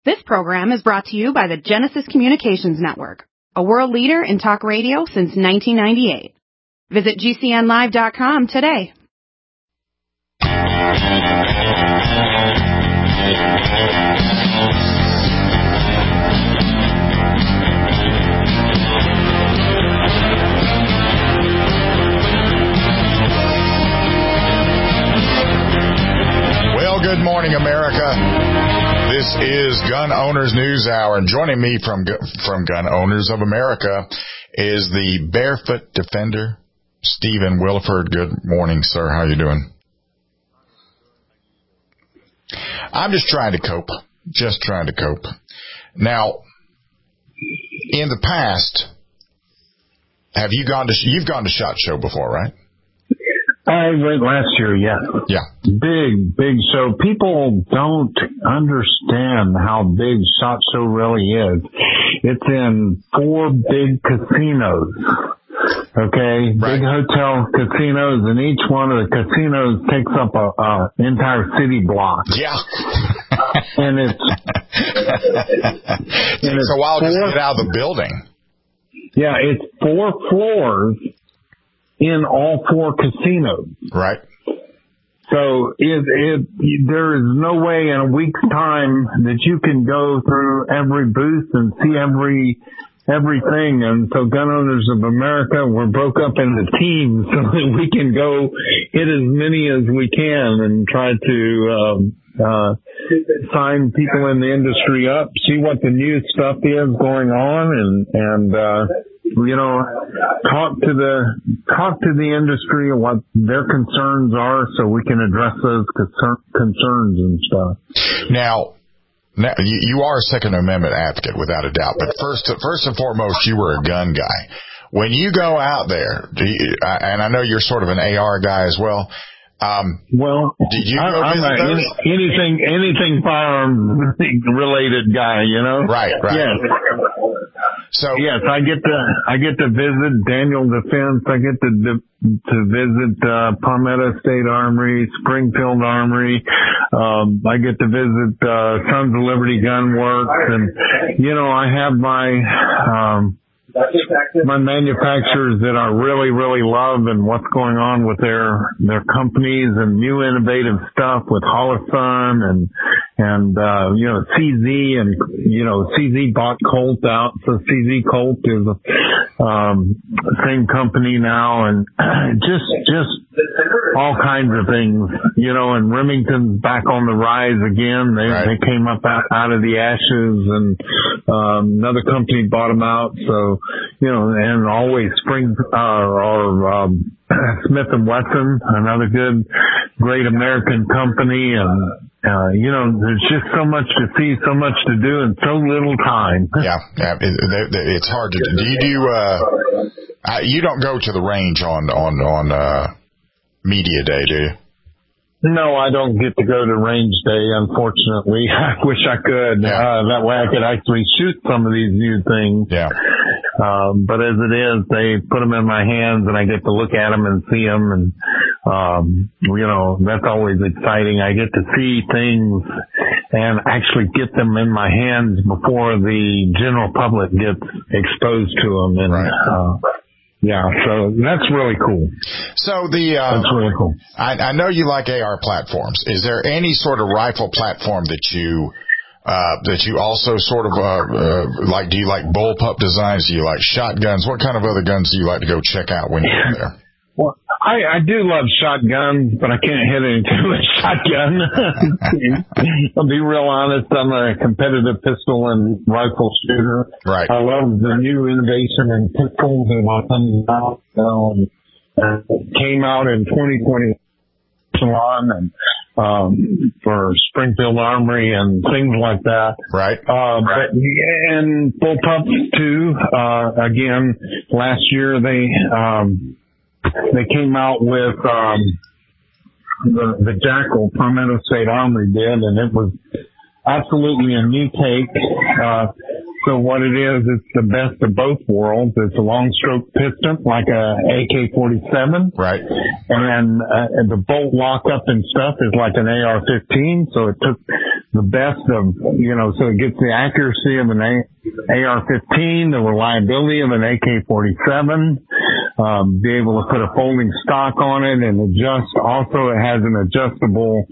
This program is brought to you by the Genesis Communications Network, a world leader in talk radio since 1998. Visit GCNlive.com today. Well, good morning, America. This is Gun Owners News Hour, and joining me from Gun Owners of America is the Barefoot Defender, Stephen Williford. Good morning, sir. How are you doing? I'm just trying to cope. Now, in the past, you've gone to SHOT Show before, right? I went last year, yeah. Yeah. Big show. People don't understand how big SHOT Show really is. It's in 4 big casinos. Okay? Right. Big hotel casinos, and each one of the casinos takes up a entire city block. Yeah. And it's takes a while to get out of the building. Yeah, it's 4 floors in all 4 casinos. Right. So there is no way in a week's time that you can go through every booth and see everything. And so Gun Owners of America, we're broke up into teams so that we can go hit as many as we can and try to sign people in the industry up, see what the new stuff is going on, and you know, talk to the industry what their concerns are so we can address those concerns and stuff. Now, you are a Second Amendment advocate without a doubt, but first and foremost, you were a gun guy. When you go out there, and I know you're sort of an AR guy as well. Well, did you go visit those? anything firearm related guy, you know? Right. Yes. So yes, I get to visit Daniel Defense. I get to visit Palmetto State Armory, Springfield Armory. I get to visit Sons of Liberty Gun Works, and you know, I have my manufacturers that I really, really love and what's going on with their companies and new innovative stuff with Holosun and you know, CZ, and you know, CZ bought Colt out, so CZ Colt is same company now, and just all kinds of things, you know, and Remington's back on the rise again. They came up out of the ashes, and another company bought them out, so you know, and always Smith & Wesson, another great American company, and you know, there's just so much to see, so much to do, and so little time. Yeah, it's hard to do. Do you you don't go to the range on media day, do you? No, I don't get to go to range day, unfortunately. I wish I could. Yeah. That way I could actually shoot some of these new things. Yeah. But as it is, they put them in my hands and I get to look at them and see them, and you know, that's always exciting. I get to see things and actually get them in my hands before the general public gets exposed to them, and yeah, so that's really cool. So that's really cool. I know you like AR platforms. Is there any sort of rifle platform that you also sort of like? Do you like bullpup designs? Do you like shotguns? What kind of other guns do you like to go check out when you're there? Well, I do love shotguns, but I can't hit anything with shotgun. I'll be real honest. I'm a competitive pistol and rifle shooter. Right. I love the new innovation in pistols and what comes out. It came out in 2020 and for Springfield Armory and things like that. Right. But and bullpups too. Again, last year they came out with the Jackal. Palmetto State Armory did, and it was absolutely a new take. So what it is, it's the best of both worlds. It's a long stroke piston, like a AK-47. Right. And the bolt lockup and stuff is like an AR-15. So it took the best of, so it gets the accuracy of an AR-15, the reliability of an AK-47, be able to put a folding stock on it and adjust. Also, it has an adjustable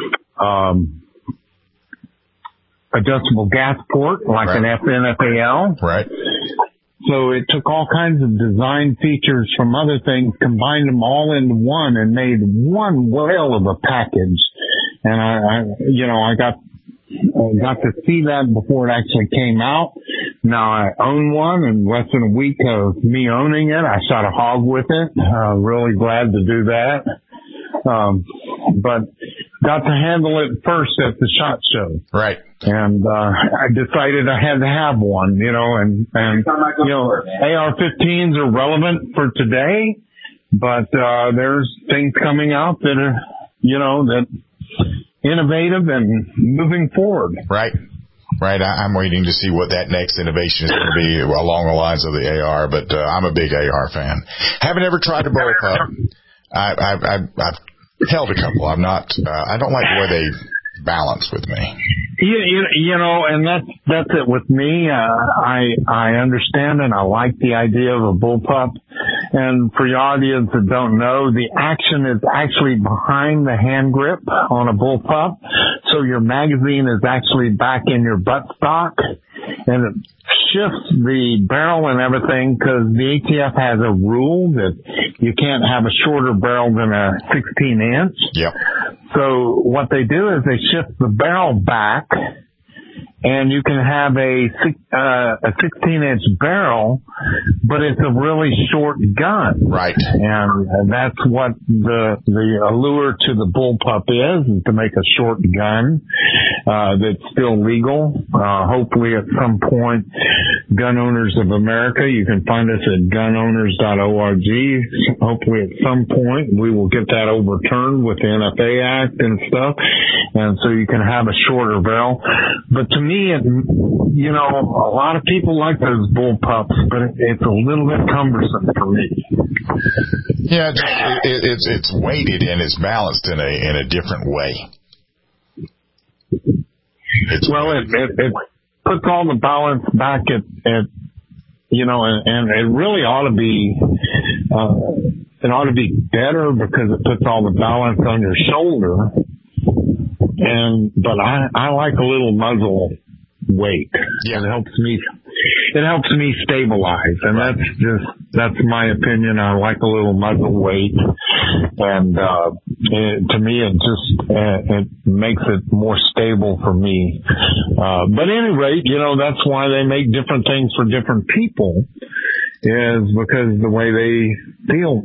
gas port, like right. an FNFAL. Right. So it took all kinds of design features from other things, combined them all into one, and made one whale of a package. And I got to see that before it actually came out. Now I own one, and less than a week of me owning it, I shot a hog with it. Really glad to do that. But got to handle it first at the SHOT Show. Right. And I decided I had to have one, and AR-15s are relevant for today, but there's things coming out that are, that innovative and moving forward. Right. Right. I'm waiting to see what that next innovation is going to be along the lines of the AR, but I'm a big AR fan. Haven't ever tried a bullpup. I've held a couple. I don't like the way they balance with me. And that's it with me. I understand and I like the idea of a bullpup. And for your audience that don't know, the action is actually behind the hand grip on a bullpup. So your magazine is actually back in your buttstock, and it shifts the barrel and everything, because the ATF has a rule that you can't have a shorter barrel than a 16-inch. Yep. So what they do is they shift the barrel back, and you can have a 16-inch barrel, but it's a really short gun. Right. And that's what the allure to the bullpup is to make a short gun that's still legal. Hopefully at some point, Gun Owners of America, you can find us at gunowners.org. Hopefully at some point we will get that overturned with the NFA Act and stuff, and so you can have a shorter barrel. But to me, a lot of people like those bullpups, but it's a little bit cumbersome for me. Yeah, it's weighted and it's balanced in a different way. It puts all the balance back at and it really ought to be better, because it puts all the balance on your shoulder. But I like a little muzzle weight. Yeah. It helps me stabilize, and that's my opinion. I like a little muzzle weight, and to me it makes it more stable for me. But at any rate, that's why they make different things for different people, is because the way they feel.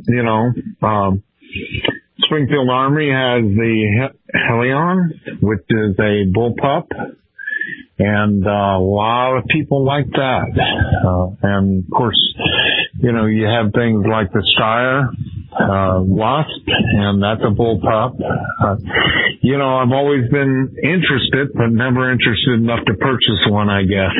Springfield Armory has the Helion, which is a bullpup, and a lot of people like that. And of course, you have things like the Steyr Wasp, and that's a bullpup. I've always been interested, but never interested enough to purchase one, I guess.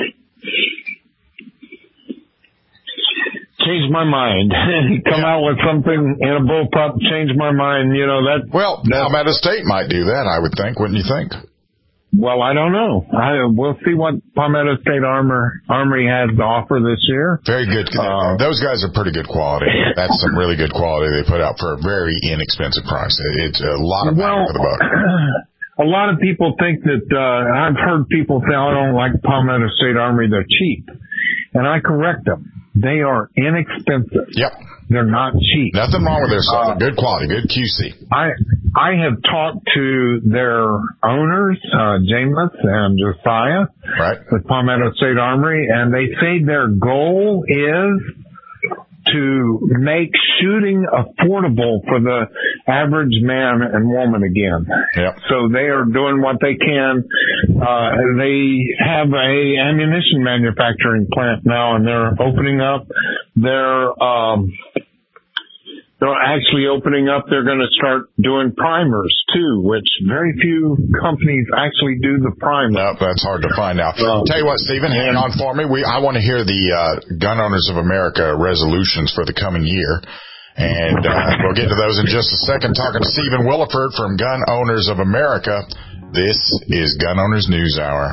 Change my mind. Come out with something in a bullpup, change my mind. Palmetto State might do that, I would think, wouldn't you think? Well, I don't know. We'll see what Palmetto State Armory has to offer this year. Very good. Those guys are pretty good quality. That's some really good quality they put out for a very inexpensive price. It's a lot of money for the buck. A lot of people think that, I've heard people say, I don't like Palmetto State Armory, they're cheap. And I correct them. They are inexpensive. Yep. They're not cheap. Nothing wrong with their stuff. Good quality, good QC. I have talked to their owners, James and Josiah, right, with Palmetto State Armory, and they say their goal is to make shooting affordable for the average man and woman again. Yep. So they are doing what they can. They have a ammunition manufacturing plant now, and they're opening up their they're actually opening up. They're going to start doing primers too, which very few companies actually do the primer. Nope, that's hard to find out. Tell you what, Stephen, hang on for me. I want to hear the Gun Owners of America resolutions for the coming year. And we'll get to those in just a second. Talking to Stephen Williford from Gun Owners of America. This is Gun Owners News Hour.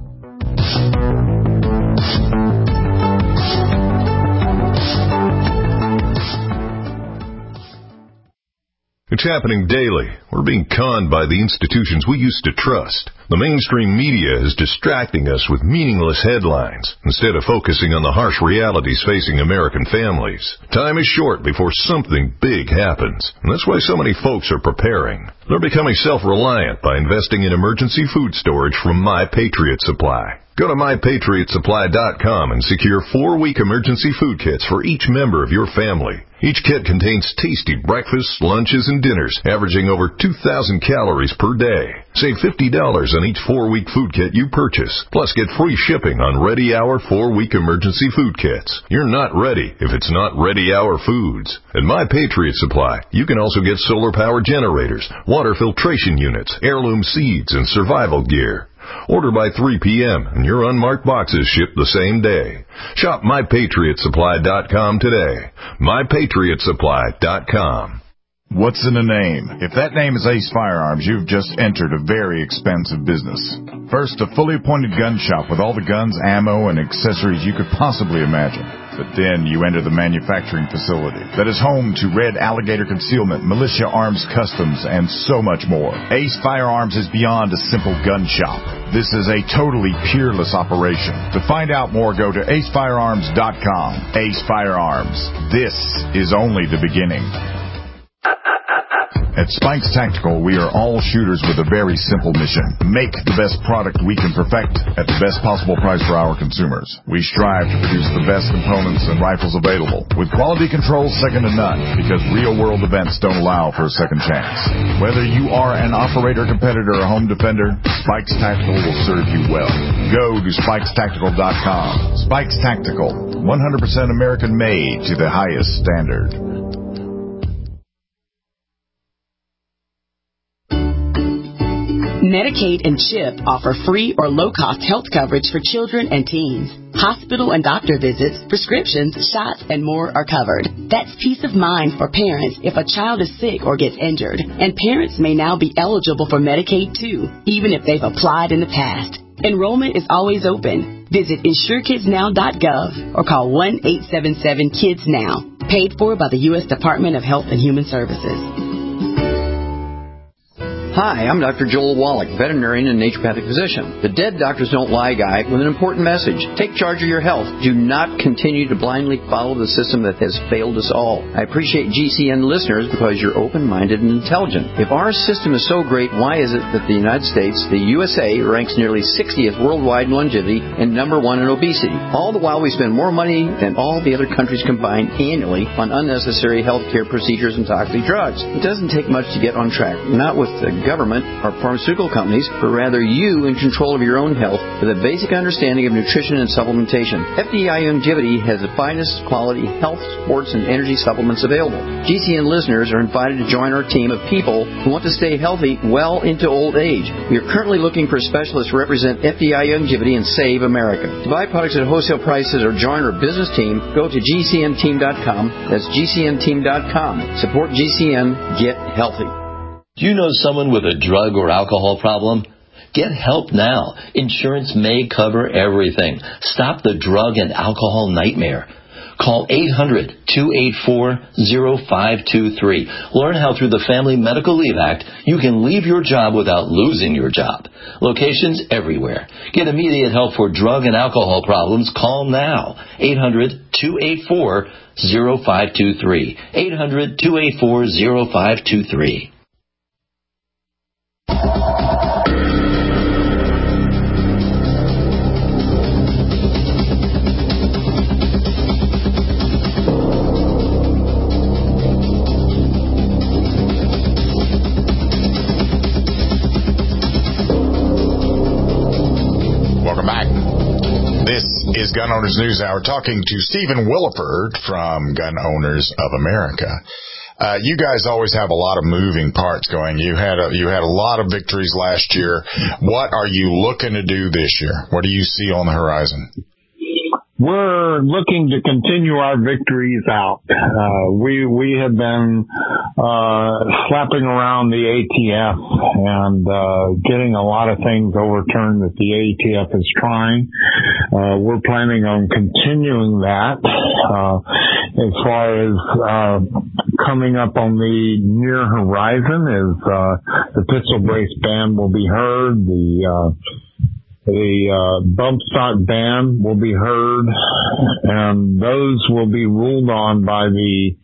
It's happening daily. We're being conned by the institutions we used to trust. The mainstream media is distracting us with meaningless headlines instead of focusing on the harsh realities facing American families. Time is short before something big happens, and that's why so many folks are preparing. They're becoming self-reliant by investing in emergency food storage from My Patriot Supply. Go to MyPatriotSupply.com and secure 4-week emergency food kits for each member of your family. Each kit contains tasty breakfasts, lunches, and dinners, averaging over 2,000 calories per day. Save $50 on each 4-week food kit you purchase. Plus, get free shipping on Ready Hour 4-week emergency food kits. You're not ready if it's not Ready Hour foods. At My Patriot Supply, you can also get solar power generators, water filtration units, heirloom seeds, and survival gear. Order by 3 p.m. and your unmarked boxes ship the same day. Shop MyPatriotSupply.com today. MyPatriotSupply.com. What's in a name? If that name is Ace Firearms, you've just entered a very expensive business. First, a fully appointed gun shop with all the guns, ammo, and accessories you could possibly imagine. But then you enter the manufacturing facility that is home to Red Alligator Concealment, Militia Arms Customs, and so much more. Ace Firearms is beyond a simple gun shop. This is a totally peerless operation. To find out more, go to acefirearms.com. Ace Firearms. This is only the beginning. At Spikes Tactical, we are all shooters with a very simple mission. Make the best product we can perfect at the best possible price for our consumers. We strive to produce the best components and rifles available, with quality control second to none, because real-world events don't allow for a second chance. Whether you are an operator, competitor, or home defender, Spikes Tactical will serve you well. Go to SpikesTactical.com. Spikes Tactical, 100% American-made to the highest standard. Medicaid and CHIP offer free or low-cost health coverage for children and teens. Hospital and doctor visits, prescriptions, shots, and more are covered. That's peace of mind for parents if a child is sick or gets injured. And parents may now be eligible for Medicaid, too, even if they've applied in the past. Enrollment is always open. Visit InsureKidsNow.gov or call 1-877-KIDS-NOW. Paid for by the U.S. Department of Health and Human Services. Hi, I'm Dr. Joel Wallach, veterinarian and naturopathic physician. The Dead Doctors Don't Lie guy with an important message. Take charge of your health. Do not continue to blindly follow the system that has failed us all. I appreciate GCN listeners because you're open-minded and intelligent. If our system is so great, why is it that the United States, the USA, ranks nearly 60th worldwide in longevity and number 1 in obesity? All the while we spend more money than all the other countries combined annually on unnecessary health care procedures and toxic drugs. It doesn't take much to get on track. Not with the government or pharmaceutical companies, but rather you in control of your own health with a basic understanding of nutrition and supplementation. FDI Longevity has the finest quality health, sports, and energy supplements available. GCN listeners are invited to join our team of people who want to stay healthy well into old age. We are currently looking for specialists to represent FDI Longevity and Save America. To buy products at wholesale prices or join our business team, go to GCNteam.com. That's GCNteam.com. Support GCN. Get healthy. Do you know someone with a drug or alcohol problem? Get help now. Insurance may cover everything. Stop the drug and alcohol nightmare. Call 800-284-0523. Learn how through the Family Medical Leave Act you can leave your job without losing your job. Locations everywhere. Get immediate help for drug and alcohol problems. Call now. 800-284-0523. 800-284-0523. Welcome back. This is Gun Owners News Hour, talking to Stephen Williford from Gun Owners of America. you guys always have a lot of moving parts going. You had a lot of victories last year. What are you looking to do this year? What do you see on the horizon? We're looking to continue our victories out. We have been slapping around the ATF and getting a lot of things overturned that the ATF is trying. We're planning on continuing that. As far as coming up on the near horizon is the pistol brace ban will be heard. The bump stock ban will be heard, and those will be ruled on by the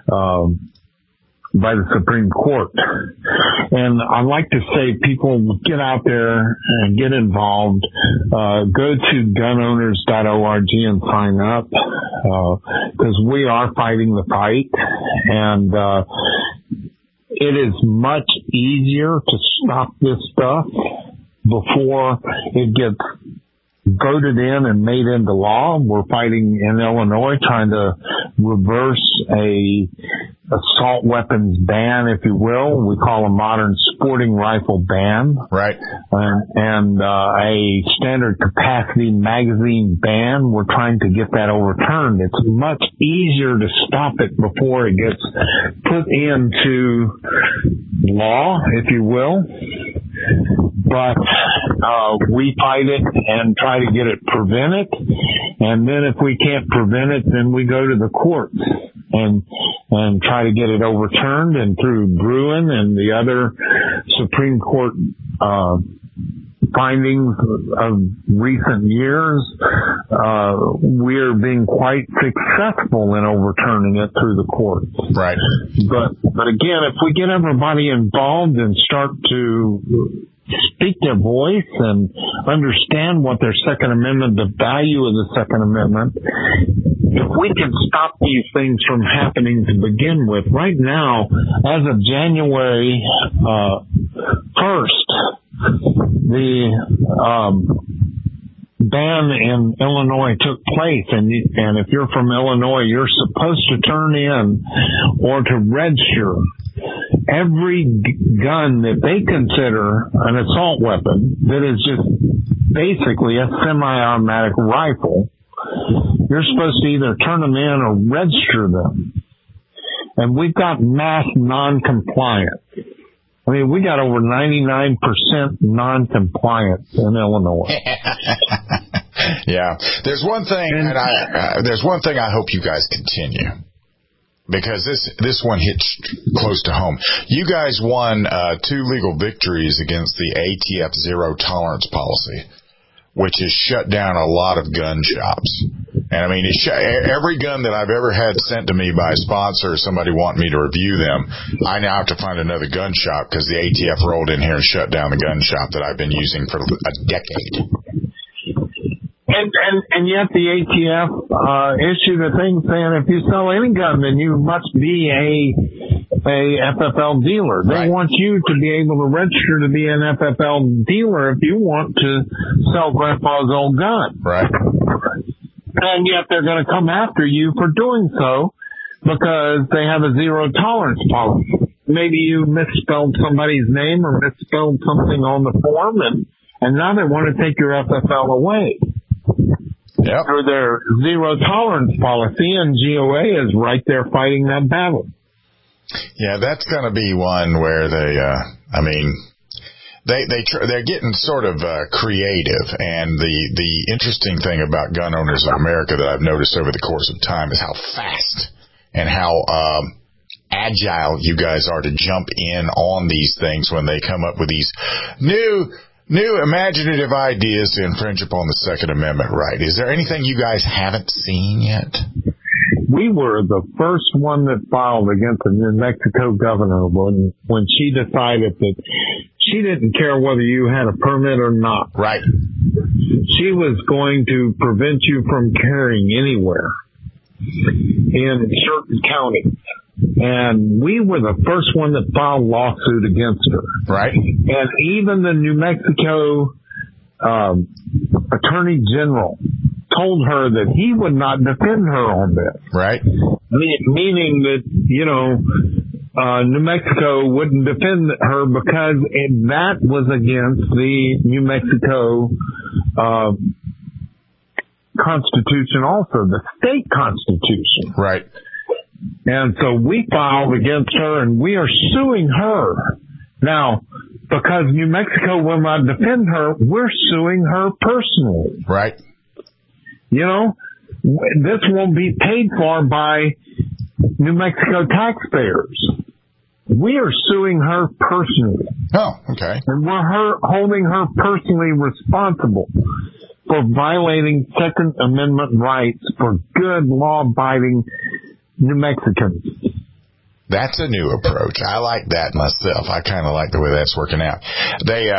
Supreme Court. And I'd like to say people get out there and get involved. Go to gunowners.org and sign up, because we are fighting the fight, and it is much easier to stop this stuff before it gets voted in and made into law. We're fighting in Illinois, trying to reverse a assault weapons ban, if you will. We call a modern sporting rifle ban. Right. And a standard capacity magazine ban. We're trying to get that overturned. It's much easier to stop it before it gets put into law, if you will. But we fight it and try to get it prevented. And then if we can't prevent it, then we go to the courts and try to get it overturned. And through Bruin and the other Supreme Court findings of recent years, we're being quite successful in overturning it through the courts. Right. But again, if we get everybody involved and start to speak their voice and understand what their Second Amendment, the value of the Second Amendment, if we can stop these things from happening to begin with. Right now, as of January 1st, the ban in Illinois took place, and if you're from Illinois, you're supposed to turn in or to register every gun that they consider an assault weapon that is just basically a semi-automatic rifle. You're supposed to either turn them in or register them. And we've got mass non-compliance. I mean, we got over 99% non-compliance in Illinois. Yeah. There's one thing, there's one thing I hope you guys continue, because this one hits close to home. You guys won 2 legal victories against the ATF zero tolerance policy, which has shut down a lot of gun shops. And I mean, every gun that I've ever had sent to me by a sponsor or somebody wanting me to review them, I now have to find another gun shop because the ATF rolled in here and shut down the gun shop that I've been using for a decade. And yet the ATF issued a thing saying if you sell any gun, then you must be a FFL dealer. They want you to be able to register to be an FFL dealer if you want to sell Grandpa's old gun. Right. And yet they're going to come after you for doing so because they have a zero tolerance policy. Maybe you misspelled somebody's name or misspelled something on the form, and now they want to take your FFL away. Yep. Through their zero tolerance policy, and GOA is right there fighting that battle. Yeah, that's going to be one where they're getting sort of creative, and the interesting thing about Gun Owners of America that I've noticed over the course of time is how fast and how agile you guys are to jump in on these things when they come up with these new imaginative ideas to infringe upon the Second Amendment right. Is there anything you guys haven't seen yet? We were the first one that filed against the New Mexico governor when she decided that she didn't care whether you had a permit or not. Right. She was going to prevent you from carrying anywhere in certain counties. And we were the first one that filed lawsuit against her. Right. And even the New Mexico Attorney General told her that he would not defend her on this. Right. Meaning that, New Mexico wouldn't defend her because that was against the New Mexico Constitution, also the state constitution. Right. And so we filed against her, and we are suing her. Now, because New Mexico will not defend her, we're suing her personally. Right. You know, this won't be paid for by New Mexico taxpayers. We are suing her personally. Oh, okay. And we're holding her personally responsible for violating Second Amendment rights for good, law-abiding New Mexicans. That's a new approach. I like that myself. I kind of like the way that's working out. They,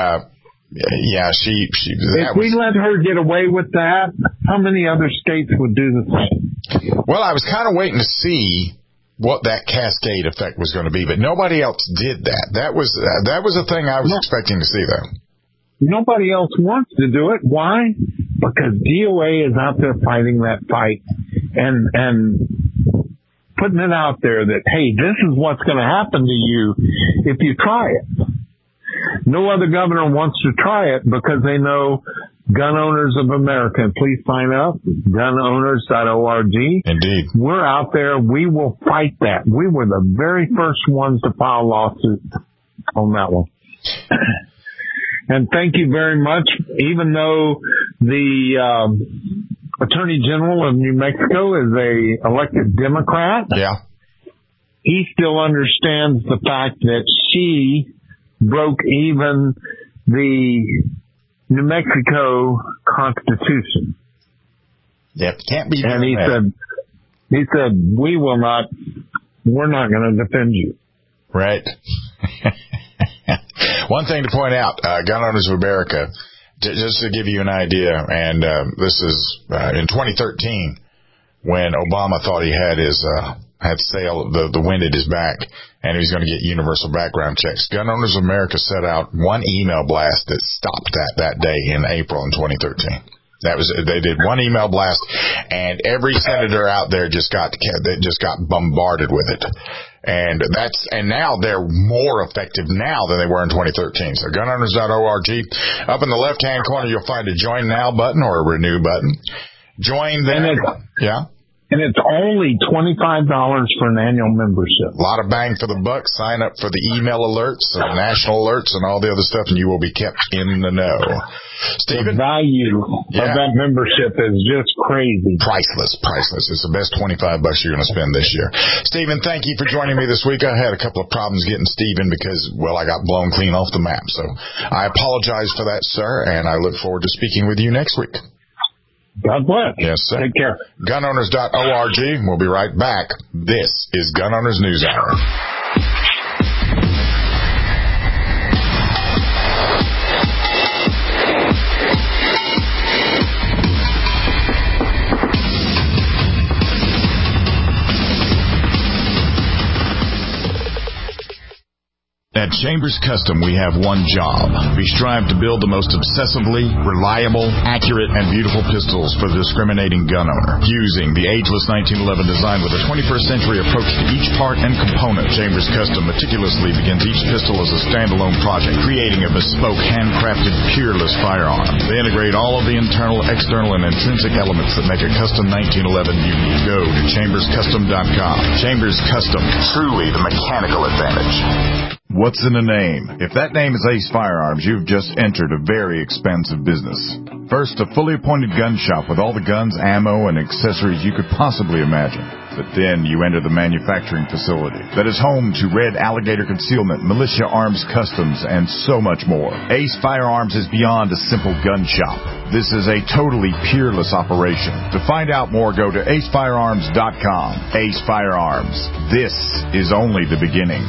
if we let her get away with that, how many other states would do the same? Well, I was kind of waiting to see what that cascade effect was going to be, but nobody else did that. That was a thing I was expecting to see, though. Nobody else wants to do it. Why? Because DOA is out there fighting that fight and putting it out there that, hey, this is what's going to happen to you if you try it. No other governor wants to try it because they know Gun Owners of America. Please sign up, gunowners.org. Indeed. We're out there. We will fight that. We were the very first ones to file lawsuits on that one. And thank you very much. Even though the Attorney General of New Mexico is a elected Democrat, he still understands the fact that she broke even the New Mexico Constitution. Yep, can't be. And he said, we're not going to defend you. Right. One thing to point out, Gun Owners of America, just to give you an idea, and this is in 2013 when Obama thought he had his the wind at his back, and he was going to get universal background checks. Gun Owners of America set out one email blast that stopped that day in April in 2013. They did one email blast, and every senator out there just got bombarded with it. And now they're more effective now than they were in 2013. So gunowners.org. Up in the left-hand corner, you'll find a Join Now button or a Renew button. Join them. And it's only $25 for an annual membership. A lot of bang for the buck. Sign up for the email alerts, the national alerts, and all the other stuff, and you will be kept in the know. Stephen? The value of that membership is just crazy. Priceless. It's the best $25 you're going to spend this year. Stephen, thank you for joining me this week. I had a couple of problems getting Stephen because, I got blown clean off the map. So I apologize for that, sir, and I look forward to speaking with you next week. God bless. Yes, sir. Take care. Gunowners.org. We'll be right back. This is Gun Owners News Hour. At Chambers Custom, we have one job. We strive to build the most obsessively, reliable, accurate, and beautiful pistols for the discriminating gun owner. Using the ageless 1911 design with a 21st century approach to each part and component, Chambers Custom meticulously begins each pistol as a standalone project, creating a bespoke, handcrafted, peerless firearm. They integrate all of the internal, external, and intrinsic elements that make a custom 1911 unique. Go to chamberscustom.com. Chambers Custom, truly the mechanical advantage. What's in a name? If that name is Ace Firearms, you've just entered a very expensive business. First, a fully appointed gun shop with all the guns, ammo, and accessories you could possibly imagine. But then you enter the manufacturing facility that is home to Red Alligator Concealment, Militia Arms Customs, and so much more. Ace Firearms is beyond a simple gun shop. This is a totally peerless operation. To find out more, go to acefirearms.com. Ace Firearms. This is only the beginning.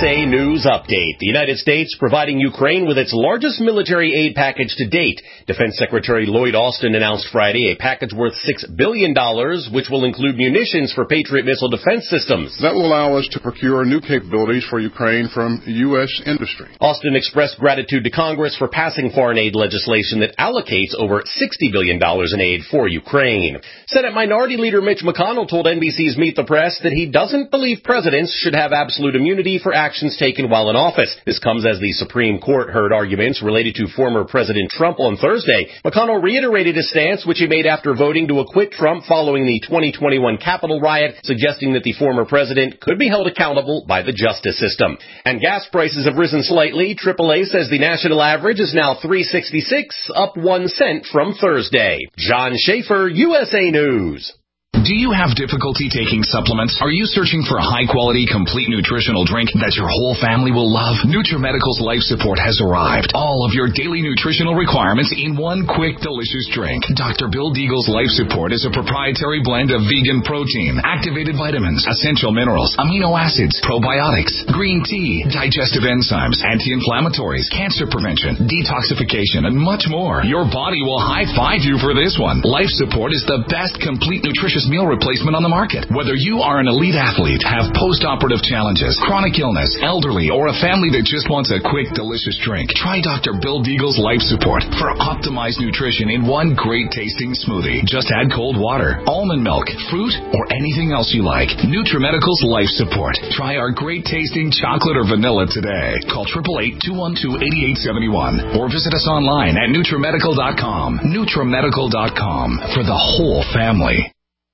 USA News Update. The United States providing Ukraine with its largest military aid package to date. Defense Secretary Lloyd Austin announced Friday a package worth $6 billion, which will include munitions for Patriot missile defense systems. That will allow us to procure new capabilities for Ukraine from U.S. industry. Austin expressed gratitude to Congress for passing foreign aid legislation that allocates over $60 billion in aid for Ukraine. Senate Minority Leader Mitch McConnell told NBC's Meet the Press that he doesn't believe presidents should have absolute immunity for actions taken while in office. This comes as the Supreme Court heard arguments related to former President Trump on Thursday. McConnell reiterated his stance, which he made after voting to acquit Trump following the 2021 Capitol riot, suggesting that the former president could be held accountable by the justice system. And gas prices have risen slightly. AAA says the national average is now $3.66, up 1 cent from Thursday. John Schaefer, USA News. Do you have difficulty taking supplements? Are you searching for a high-quality, complete nutritional drink that your whole family will love? NutriMedical's Life Support has arrived. All of your daily nutritional requirements in one quick, delicious drink. Dr. Bill Deagle's Life Support is a proprietary blend of vegan protein, activated vitamins, essential minerals, amino acids, probiotics, green tea, digestive enzymes, anti-inflammatories, cancer prevention, detoxification, and much more. Your body will high-five you for this one. Life Support is the best complete nutritious meal replacement on the market. Whether you are an elite athlete, have post-operative challenges, chronic illness, elderly, or a family that just wants a quick, delicious drink, try Dr. Bill Deagle's Life Support for optimized nutrition in one great tasting smoothie. Just add cold water, almond milk, fruit, or anything else you like. NutriMedical's Life Support. Try our great tasting chocolate or vanilla today. Call 888-212-8871 or visit us online at NutriMedical.com. NutriMedical.com for the whole family.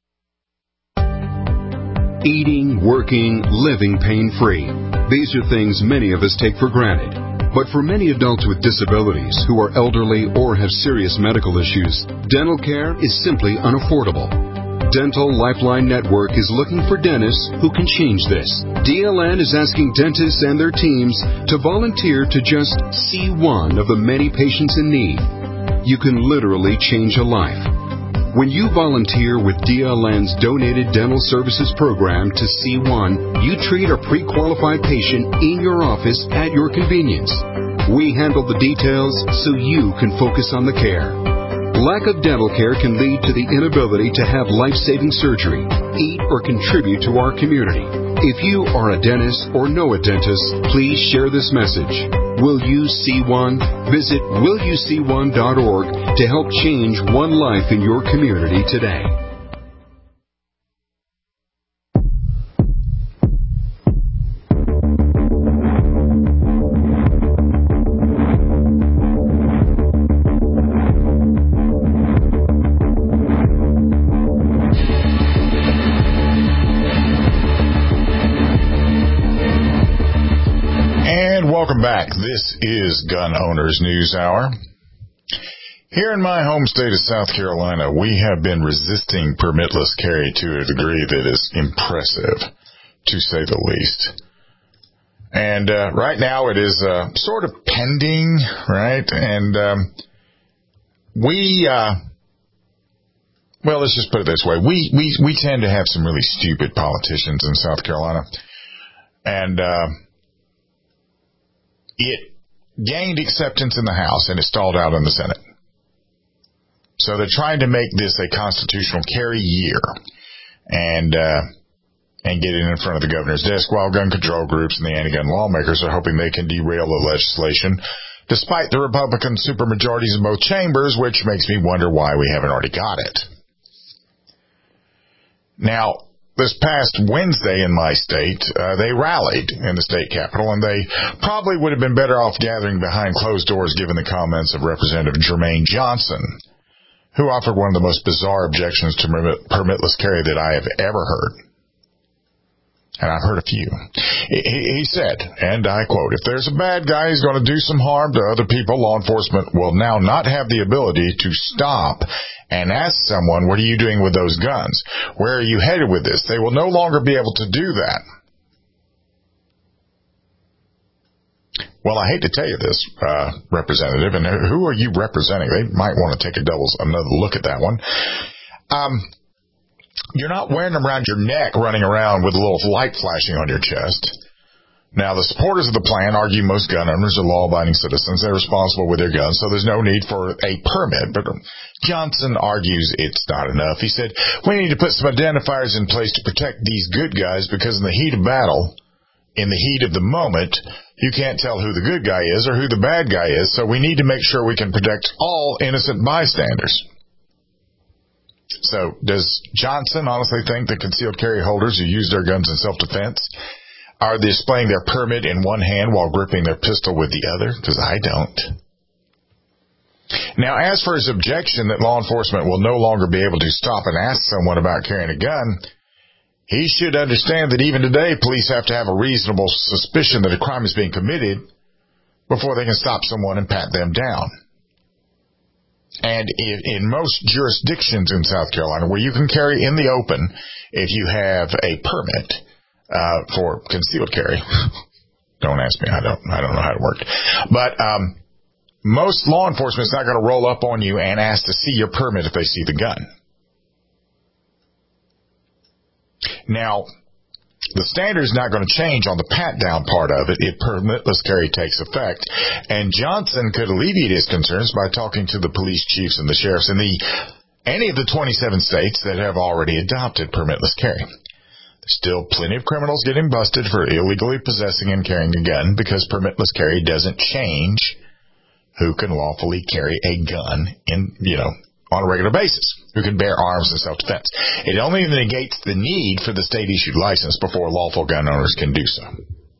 Eating, working, living pain-free. These are things many of us take for granted. But for many adults with disabilities who are elderly or have serious medical issues, dental care is simply unaffordable. Dental Lifeline Network is looking for dentists who can change this. DLN is asking dentists and their teams to volunteer to just see one of the many patients in need. You can literally change a life. When you volunteer with DLN's Donated Dental Services Program to C1, you treat a pre-qualified patient in your office at your convenience. We handle the details so you can focus on the care. Lack of dental care can lead to the inability to have life-saving surgery, eat, or contribute to our community. If you are a dentist or know a dentist, please share this message. Will You See One? Visit willyouseeone.org to help change one life in your community today. Welcome back. This is Gun Owners News Hour. Here in my home state of South Carolina, we have been resisting permitless carry to a degree that is impressive, to say the least. And right now it is sort of pending, right? And well, let's just put it this way. We tend to have some really stupid politicians in South Carolina. And it gained acceptance in the House, and it stalled out in the Senate. So they're trying to make this a constitutional carry year and get it in front of the governor's desk, while gun control groups and the anti-gun lawmakers are hoping they can derail the legislation, despite the Republican supermajorities in both chambers, which makes me wonder why we haven't already got it. Now, this past Wednesday in my state, they rallied in the state capitol, and they probably would have been better off gathering behind closed doors given the comments of Representative Jermaine Johnson, who offered one of the most bizarre objections to permitless carry that I have ever heard. And I've heard a few. He said, and I quote, "If there's a bad guy who's going to do some harm to other people, law enforcement will now not have the ability to stop and ask someone, what are you doing with those guns? Where are you headed with this? They will no longer be able to do that." Well, I hate to tell you this, Representative, and who are you representing? They might want to take another look at that one. You're not wearing them around your neck, running around with a little light flashing on your chest. Now, the supporters of the plan argue most gun owners are law-abiding citizens. They're responsible with their guns, so there's no need for a permit. But Johnson argues it's not enough. He said, we need to put some identifiers in place to protect these good guys because in the heat of battle, in the heat of the moment, you can't tell who the good guy is or who the bad guy is, so we need to make sure we can protect all innocent bystanders. So, does Johnson honestly think that concealed carry holders who use their guns in self-defense are displaying their permit in one hand while gripping their pistol with the other? Because I don't. Now, as for his objection that law enforcement will no longer be able to stop and ask someone about carrying a gun, he should understand that even today, police have to have a reasonable suspicion that a crime is being committed before they can stop someone and pat them down. And in most jurisdictions in South Carolina, where you can carry in the open if you have a permit for concealed carry, don't ask me, I don't know how it worked. But most law enforcement is not going to roll up on you and ask to see your permit if they see the gun. Now, the standard is not going to change on the pat-down part of it if permitless carry takes effect, and Johnson could alleviate his concerns by talking to the police chiefs and the sheriffs in any of the 27 states that have already adopted permitless carry. There's still plenty of criminals getting busted for illegally possessing and carrying a gun because permitless carry doesn't change who can lawfully carry a gun on a regular basis, who can bear arms in self-defense. It only negates the need for the state-issued license before lawful gun owners can do so.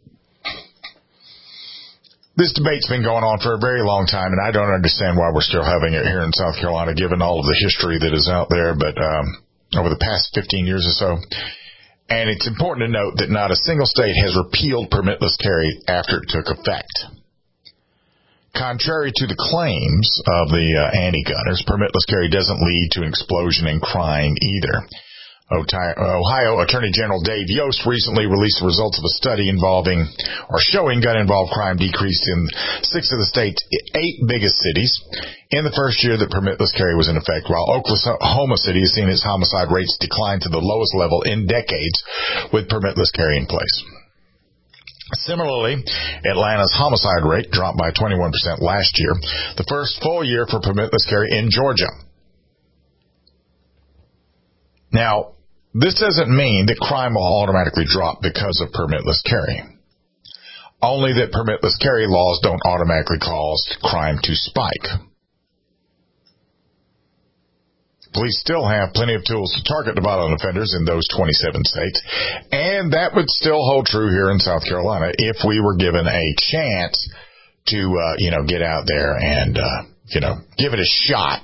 This debate's been going on for a very long time, and I don't understand why we're still having it here in South Carolina, given all of the history that is out there, but over the past 15 years or so. And it's important to note that not a single state has repealed permitless carry after it took effect. Contrary to the claims of the anti-gunners, permitless carry doesn't lead to an explosion in crime either. Ohio Attorney General Dave Yost recently released the results of a study showing gun-involved crime decreased in 6 of the state's 8 biggest cities in the first year that permitless carry was in effect, while Oklahoma City has seen its homicide rates decline to the lowest level in decades with permitless carry in place. Similarly, Atlanta's homicide rate dropped by 21% last year, the first full year for permitless carry in Georgia. Now, this doesn't mean that crime will automatically drop because of permitless carry. Only that permitless carry laws don't automatically cause crime to spike. Police still have plenty of tools to target the violent offenders in those 27 states, and that would still hold true here in South Carolina if we were given a chance to, get out there and, give it a shot.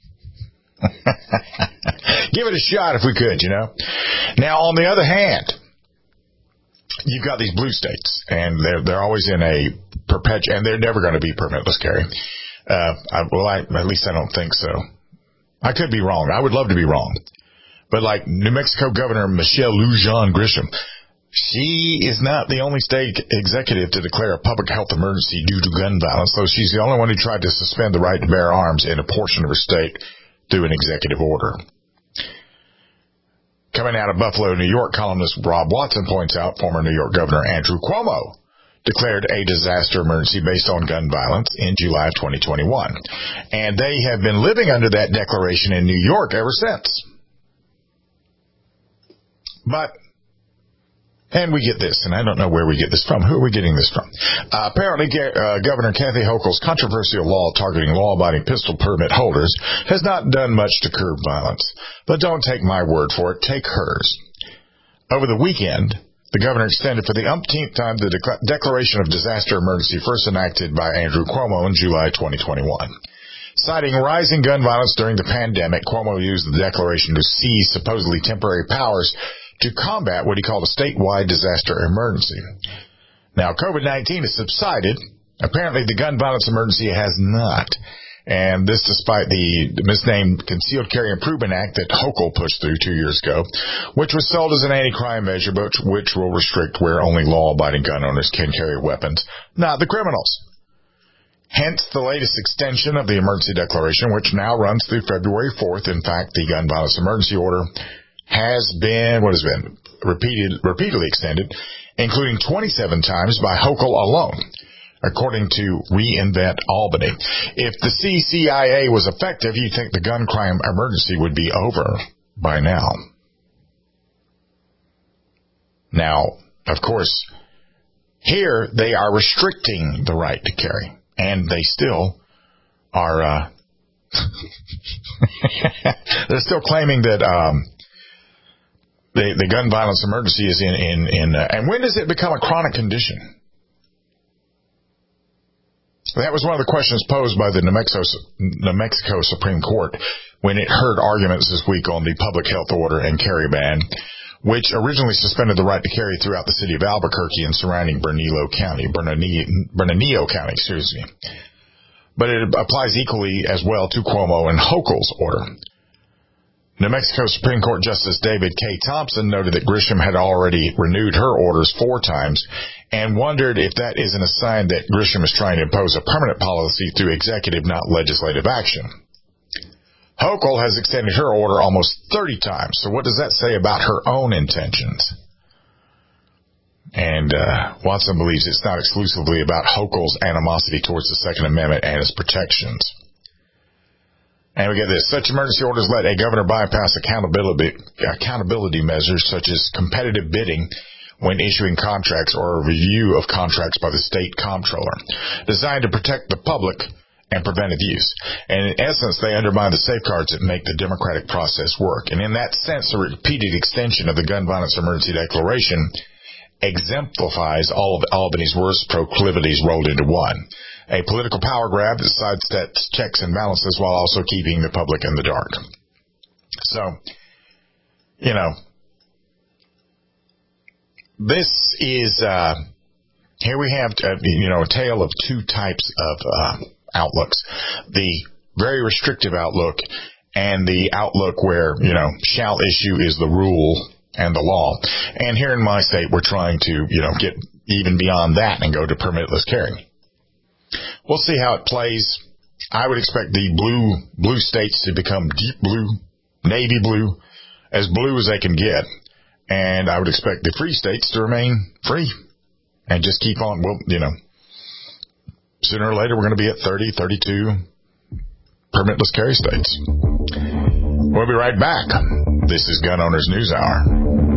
Give it a shot if we could, Now, on the other hand, you've got these blue states, and they're always in a perpetual, and they're never going to be permitless carry. At least I don't think so. I could be wrong. I would love to be wrong. But like New Mexico Governor Michelle Lujan Grisham, she is not the only state executive to declare a public health emergency due to gun violence, though she's the only one who tried to suspend the right to bear arms in a portion of her state through an executive order. Coming out of Buffalo, New York, columnist Rob Watson points out former New York Governor Andrew Cuomo declared a disaster emergency based on gun violence in July of 2021. And they have been living under that declaration in New York ever since. And we get this, and I don't know where we get this from. Who are we getting this from? Apparently, Governor Kathy Hochul's controversial law targeting law-abiding pistol permit holders has not done much to curb violence. But don't take my word for it. Take hers. Over the weekend, the governor extended for the umpteenth time the declaration of disaster emergency first enacted by Andrew Cuomo in July 2021. Citing rising gun violence during the pandemic, Cuomo used the declaration to seize supposedly temporary powers to combat what he called a statewide disaster emergency. Now, COVID-19 has subsided. Apparently, the gun violence emergency has not. And this despite the misnamed Concealed Carry Improvement Act that Hochul pushed through 2 years ago, which was sold as an anti-crime measure, but which will restrict where only law-abiding gun owners can carry weapons, not the criminals. Hence the latest extension of the emergency declaration, which now runs through February 4th. In fact, the gun violence emergency order has been, repeatedly extended, including 27 times by Hochul alone, according to Reinvent Albany. If the CCIA was effective, you'd think the gun crime emergency would be over by now. Now, of course, here they are restricting the right to carry, and they still are, they're still claiming that, the gun violence emergency is and when does it become a chronic condition? That was one of the questions posed by the New Mexico Supreme Court when it heard arguments this week on the public health order and carry ban, which originally suspended the right to carry throughout the city of Albuquerque and surrounding Bernalillo County, But it applies equally as well to Cuomo and Hochul's order. New Mexico Supreme Court Justice David K. Thompson noted that Grisham had already renewed her orders 4 times and wondered if that isn't a sign that Grisham is trying to impose a permanent policy through executive, not legislative action. Hochul has extended her order almost 30 times, so what does that say about her own intentions? And Watson believes it's not exclusively about Hochul's animosity towards the Second Amendment and its protections. And we get this. Such emergency orders let a governor bypass accountability measures such as competitive bidding when issuing contracts or a review of contracts by the state comptroller, designed to protect the public and prevent abuse. And in essence, they undermine the safeguards that make the democratic process work. And in that sense, a repeated extension of the gun violence emergency declaration exemplifies all of Albany's worst proclivities rolled into one. A political power grab that sidesteps checks and balances while also keeping the public in the dark. So, this is, here we have, a tale of 2 types of outlooks. The very restrictive outlook and the outlook where, shall issue is the rule and the law. And here in my state, we're trying to, get even beyond that and go to permitless carry. We'll see how it plays. I would expect the blue states to become deep blue, navy blue, as blue as they can get. And I would expect the free states to remain free and just keep on. Well, sooner or later, we're going to be at 30, 32 permitless carry states. We'll be right back. This is Gun Owners News Hour.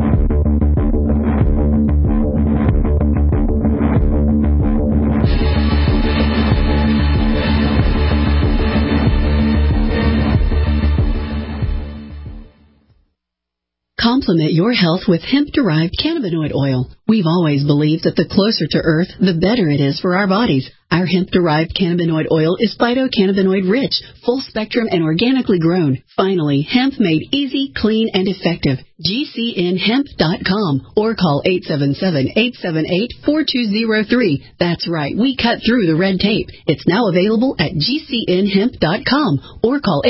Complement your health with hemp-derived cannabinoid oil. We've always believed that the closer to Earth, the better it is for our bodies. Our hemp-derived cannabinoid oil is phytocannabinoid-rich, full-spectrum, and organically grown. Finally, hemp made easy, clean, and effective. GCNhemp.com or call 877-878-4203. That's right, we cut through the red tape. It's now available at GCNhemp.com or call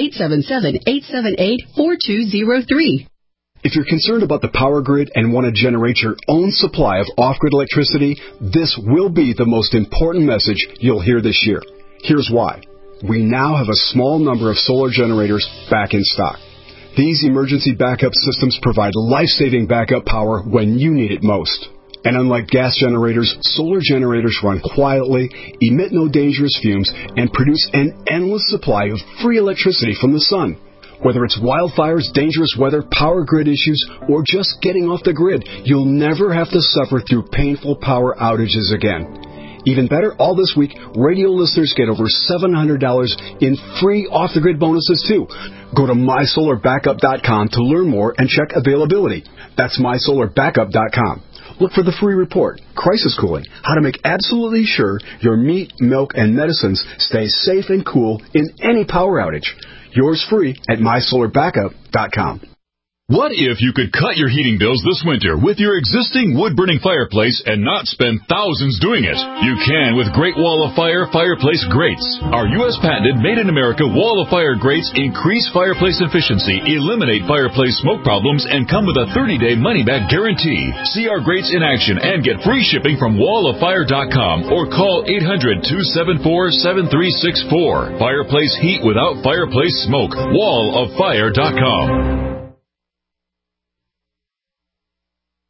877-878-4203. If you're concerned about the power grid and want to generate your own supply of off-grid electricity, this will be the most important message you'll hear this year. Here's why. We now have a small number of solar generators back in stock. These emergency backup systems provide life-saving backup power when you need it most. And unlike gas generators, solar generators run quietly, emit no dangerous fumes, and produce an endless supply of free electricity from the sun. Whether it's wildfires, dangerous weather, power grid issues, or just getting off the grid, you'll never have to suffer through painful power outages again. Even better, all this week, radio listeners get over $700 in free off-the-grid bonuses, too. Go to MySolarBackup.com to learn more and check availability. That's MySolarBackup.com. Look for the free report, Crisis Cooling, how to make absolutely sure your meat, milk, and medicines stay safe and cool in any power outage. Yours free at MySolarBackup.com. What if you could cut your heating bills this winter with your existing wood-burning fireplace and not spend thousands doing it? You can with Great Wall of Fire fireplace grates. Our U.S. patented made-in-America Wall of Fire grates increase fireplace efficiency, eliminate fireplace smoke problems, and come with a 30-day money-back guarantee. See our grates in action and get free shipping from walloffire.com or call 800-274-7364. Fireplace heat without fireplace smoke. walloffire.com.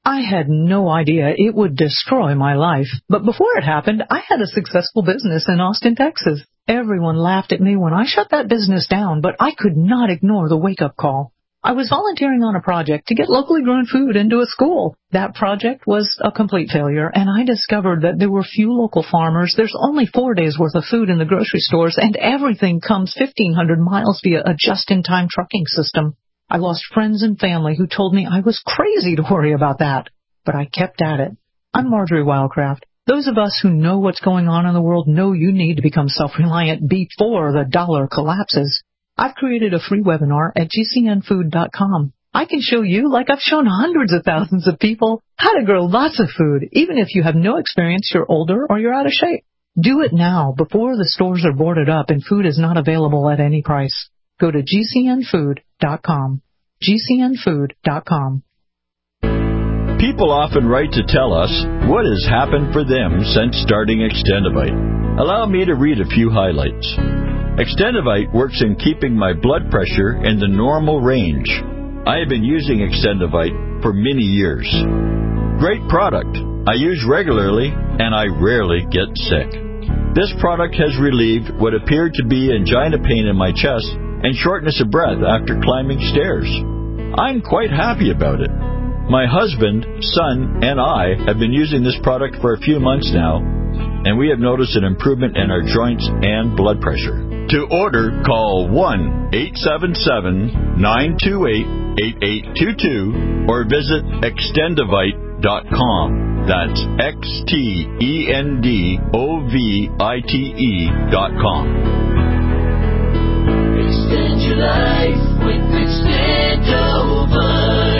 I had no idea it would destroy my life. But before it happened, I had a successful business in Austin, Texas. Everyone laughed at me when I shut that business down, but I could not ignore the wake-up call. I was volunteering on a project to get locally grown food into a school. That project was a complete failure, and I discovered that there were few local farmers. There's only 4 days' worth of food in the grocery stores, and everything comes 1,500 miles via a just-in-time trucking system. I lost friends and family who told me I was crazy to worry about that, but I kept at it. I'm Marjorie Wildcraft. Those of us who know what's going on in the world know you need to become self-reliant before the dollar collapses. I've created a free webinar at gcnfood.com. I can show you, like I've shown hundreds of thousands of people, how to grow lots of food, even if you have no experience, you're older, or you're out of shape. Do it now, before the stores are boarded up and food is not available at any price. Go to gcnfood.com. gcnfood.com. People often write to tell us what has happened for them since starting Extendivite. Allow me to read a few highlights. Extendivite works in keeping my blood pressure in the normal range. I have been using Extendivite for many years. Great product. I use regularly, and I rarely get sick. This product has relieved what appeared to be angina pain in my chest and shortness of breath after climbing stairs. I'm quite happy about it. My husband, son, and I have been using this product for a few months now, and we have noticed an improvement in our joints and blood pressure. To order, call 1-877-928-8822 or visit extendivite.com. That's XTENDOVITE.com. Extend your life with Extendovite.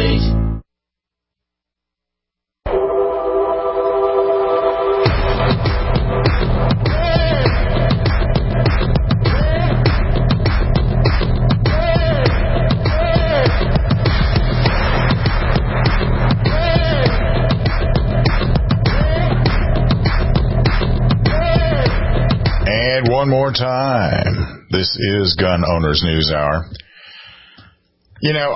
And one more time, this is Gun Owners News Hour. You know,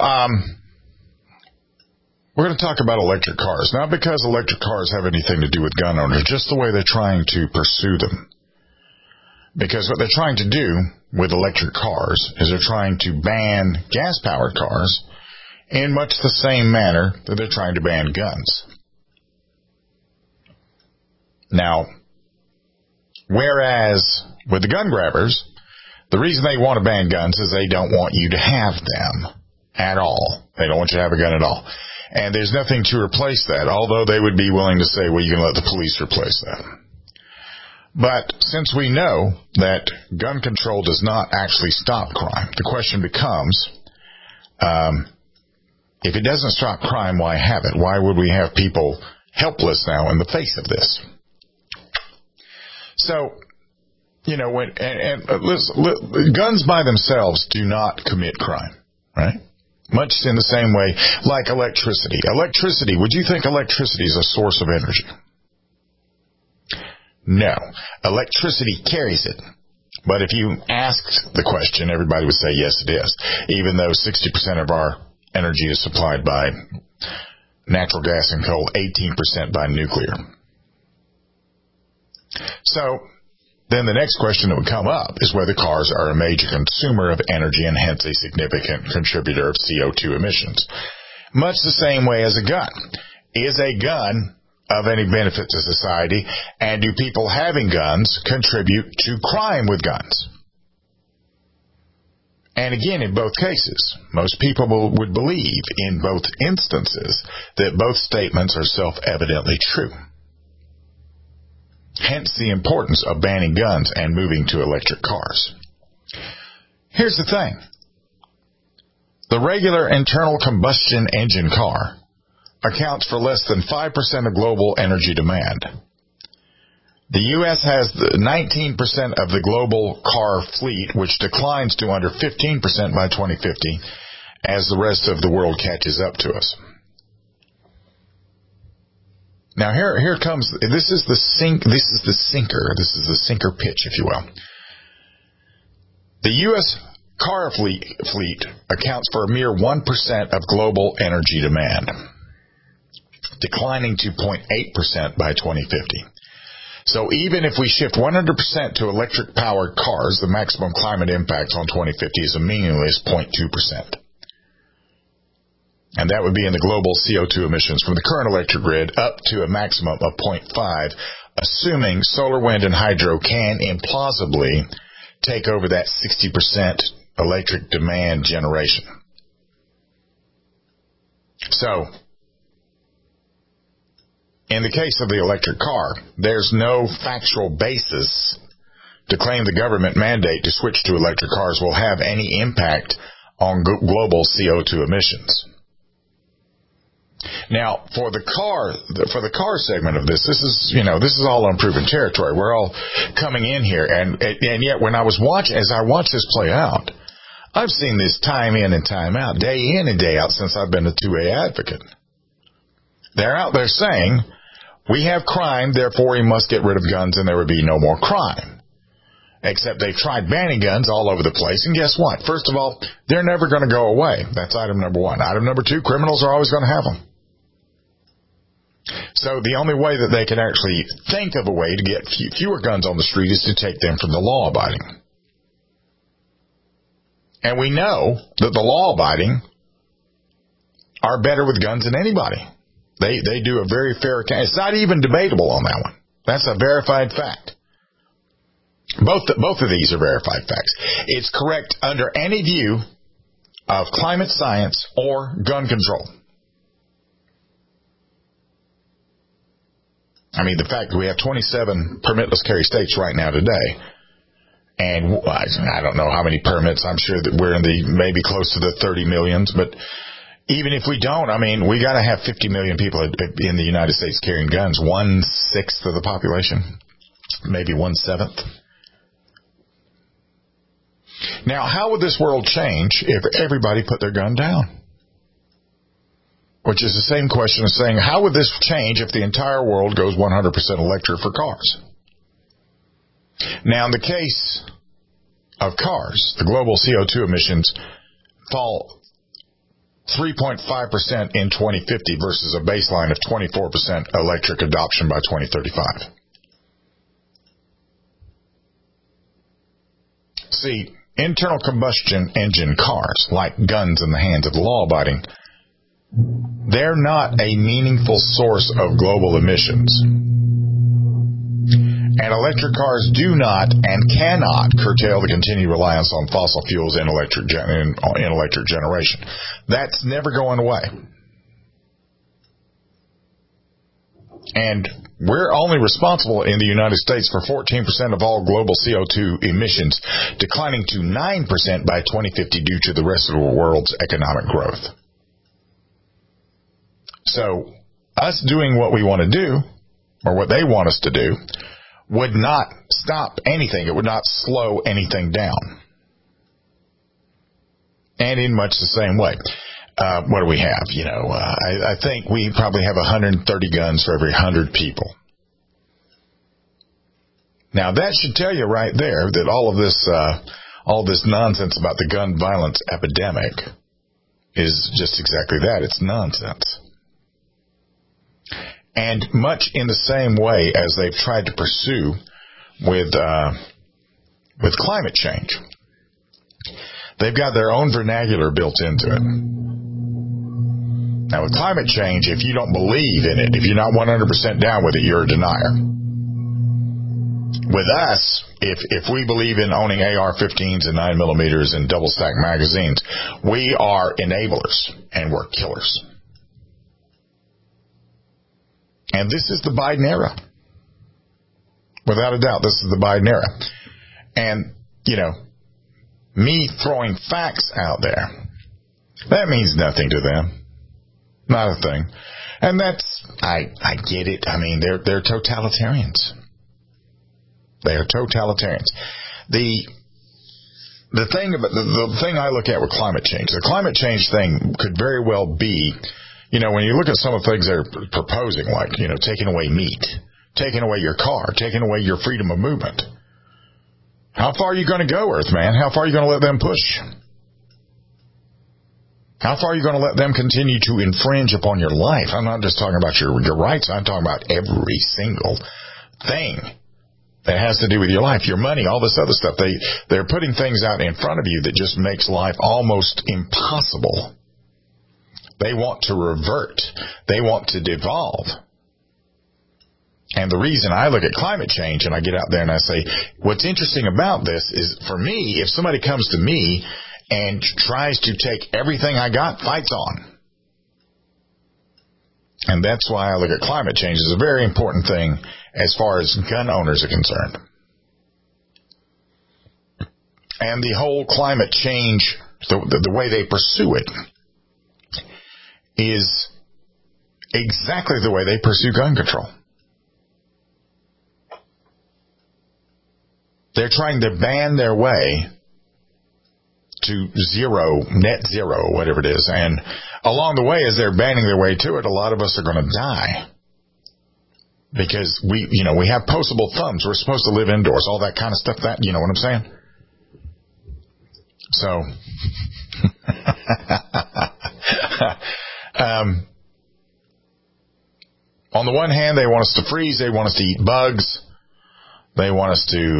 we're going to talk about electric cars. Not because electric cars have anything to do with gun owners, just the way they're trying to pursue them. Because what they're trying to do with electric cars is they're trying to ban gas-powered cars in much the same manner that they're trying to ban guns. Now, whereas with the gun grabbers, the reason they want to ban guns is they don't want you to have them at all. They don't want you to have a gun at all. And there's nothing to replace that, although they would be willing to say, well, you can let the police replace that. But since we know that gun control does not actually stop crime, the question becomes, if it doesn't stop crime, why have it? Why would we have people helpless now in the face of this? So, you know, guns by themselves do not commit crime, right? Much in the same way like electricity. Electricity, would you think electricity is a source of energy? No. Electricity carries it. But if you asked the question, everybody would say, yes, it is. Even though 60% of our energy is supplied by natural gas and coal, 18% by nuclear. So, then the next question that would come up is whether cars are a major consumer of energy and hence a significant contributor of CO2 emissions. Much the same way as a gun. Is a gun of any benefit to society, and do people having guns contribute to crime with guns? And again, in both cases, most people would believe in both instances that both statements are self-evidently true. Hence the importance of banning guns and moving to electric cars. Here's the thing. The regular internal combustion engine car accounts for less than 5% of global energy demand. The U.S. has 19% of the global car fleet, which declines to under 15% by 2050 as the rest of the world catches up to us. Now here comes, this is the sinker pitch, if you will. The U.S. car fleet accounts for a mere 1% of global energy demand. declining to 0.8% by 2050. So even if we shift 100% to electric-powered cars, the maximum climate impact on 2050 is a meaningless 0.2%. And that would be in the global CO2 emissions from the current electric grid up to a maximum of 0.5, assuming solar, wind, and hydro can implausibly take over that 60% electric demand generation. So, in the case of the electric car, there's no factual basis to claim the government mandate to switch to electric cars will have any impact on global CO2 emissions. Now, for the car segment of this is all unproven territory. We're all coming in here, and yet when as I watch this play out, I've seen this time in and time out, day in and day out since I've been a 2A advocate. They're out there saying, we have crime, therefore we must get rid of guns and there would be no more crime. Except they've tried banning guns all over the place, and guess what? First of all, they're never going to go away. That's item number one. Item number two, criminals are always going to have them. So the only way that they can actually think of a way to get fewer guns on the street is to take them from the law-abiding. And we know that the law-abiding are better with guns than anybody. They do a very fair account. It's not even debatable on that one. That's a verified fact. Both of these are verified facts. It's correct under any view of climate science or gun control. I mean, the fact that we have 27 permitless carry states right now today, and I don't know how many permits. I'm sure that we're in maybe close to the 30 millions, but even if we don't, I mean, we got to have 50 million people in the United States carrying guns, 1/6 of the population, maybe 1/7. Now, how would this world change if everybody put their gun down? Which is the same question as saying, how would this change if the entire world goes 100% electric for cars? Now, in the case of cars, the global CO2 emissions fall 3.5% in 2050 versus a baseline of 24% electric adoption by 2035. See, internal combustion engine cars, like guns in the hands of the law-abiding, they're not a meaningful source of global emissions. And electric cars do not and cannot curtail the continued reliance on fossil fuels in electric generation. That's never going away. And we're only responsible in the United States for 14% of all global CO2 emissions, declining to 9% by 2050 due to the rest of the world's economic growth. So, us doing what we want to do, or what they want us to do, would not stop anything. It would not slow anything down. And in much the same way. What do we have? I think we probably have 130 guns for every 100 people. Now, that should tell you right there that all this nonsense about the gun violence epidemic is just exactly that. It's nonsense. And much in the same way as they've tried to pursue with climate change. They've got their own vernacular built into it. Now, with climate change, if you don't believe in it, if you're not 100% down with it, you're a denier. With us, if we believe in owning AR-15s and 9mm and double-stack magazines, we are enablers, and we're killers. And this is the Biden era. Without a doubt, this is the Biden era. And, me throwing facts out there, that means nothing to them. Not a thing. And I get it. I mean, they're totalitarians. They are totalitarians. The thing I look at with climate change, the climate change thing could very well be, when you look at some of the things they're proposing, like, taking away meat, taking away your car, taking away your freedom of movement. How far are you going to go, Earth man? How far are you going to let them push? How far are you going to let them continue to infringe upon your life? I'm not just talking about your rights. I'm talking about every single thing that has to do with your life, your money, all this other stuff. They're putting things out in front of you that just makes life almost impossible. They want to revert. They want to devolve. And the reason I look at climate change and I get out there and I say, what's interesting about this is, for me, if somebody comes to me and tries to take everything I got, fights on. And that's why I look at climate change as a very important thing as far as gun owners are concerned. And the whole climate change, the way they pursue it, is exactly the way they pursue gun control. They're trying to ban their way to net zero, whatever it is. And along the way, as they're banning their way to it, a lot of us are going to die. Because we have posable thumbs. We're supposed to live indoors, all that kind of stuff. That, you know what I'm saying? So, on the one hand, they want us to freeze. They want us to eat bugs. They want us to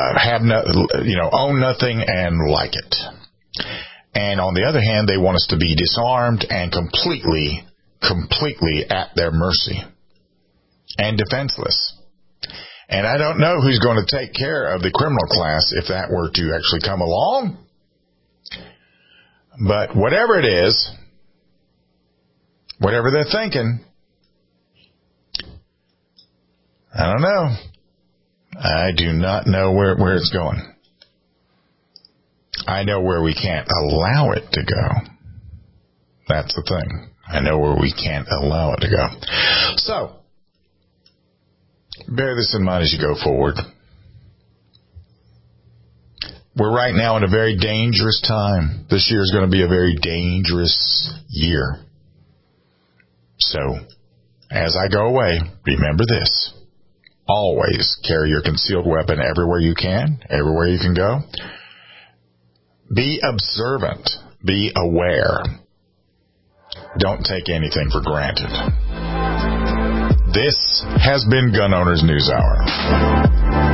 own nothing and like it. And on the other hand, they want us to be disarmed and completely at their mercy and defenseless. And I don't know who's going to take care of the criminal class if that were to actually come along. But whatever it is, whatever they're thinking, I don't know. I do not know where it's going. I know where we can't allow it to go. That's the thing. I know where we can't allow it to go. So, bear this in mind as you go forward. We're right now in a very dangerous time. This year is going to be a very dangerous year. So, as I go away, remember this. Always carry your concealed weapon everywhere you can go. Be observant. Be aware. Don't take anything for granted. This has been Gun Owners News Hour.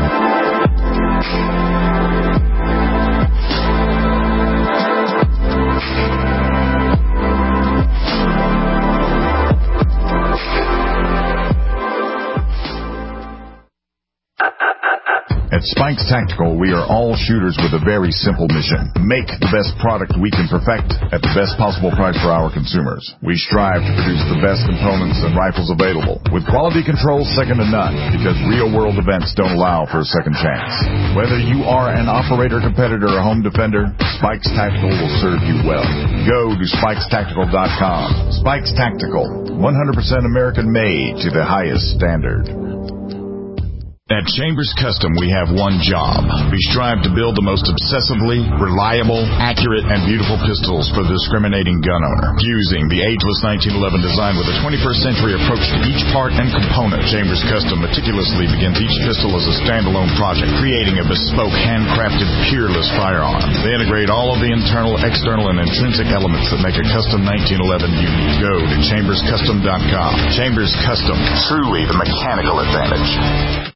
At Spikes Tactical, we are all shooters with a very simple mission. Make the best product we can perfect at the best possible price for our consumers. We strive to produce the best components and rifles available, with quality control second to none, because real-world events don't allow for a second chance. Whether you are an operator, competitor, or home defender, Spikes Tactical will serve you well. Go to SpikesTactical.com. Spikes Tactical, 100% American-made to the highest standard. At Chambers Custom, we have one job. We strive to build the most obsessively reliable, accurate, and beautiful pistols for the discriminating gun owner. Fusing the ageless 1911 design with a 21st century approach to each part and component, Chambers Custom meticulously begins each pistol as a standalone project, creating a bespoke, handcrafted, peerless firearm. They integrate all of the internal, external, and intrinsic elements that make a custom 1911 unique. Go to ChambersCustom.com. Chambers Custom, truly the mechanical advantage.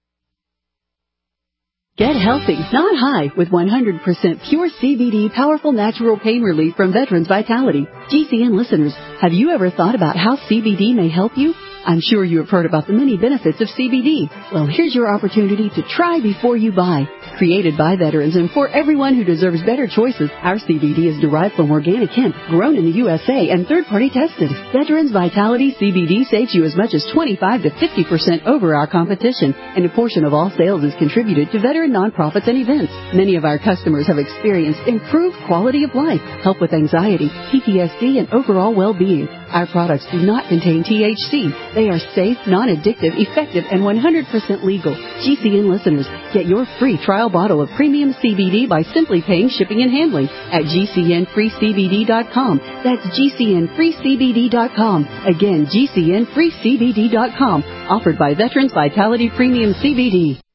Get healthy, not high, with 100% pure CBD powerful natural pain relief from Veterans Vitality. GCN listeners, have you ever thought about how CBD may help you? I'm sure you have heard about the many benefits of CBD. Well, here's your opportunity to try before you buy. Created by veterans and for everyone who deserves better choices, our CBD is derived from organic hemp, grown in the USA, and third-party tested. Veterans Vitality CBD saves you as much as 25 to 50% over our competition, and a portion of all sales is contributed to veteran nonprofits and events. Many of our customers have experienced improved quality of life, help with anxiety, PTSD, and overall well-being. Our products do not contain THC. They are safe, non-addictive, effective, and 100% legal. GCN listeners, get your free trial bottle of premium CBD by simply paying shipping and handling at GCNFreeCBD.com. That's GCNFreeCBD.com. Again, GCNFreeCBD.com. Offered by Veterans Vitality Premium CBD.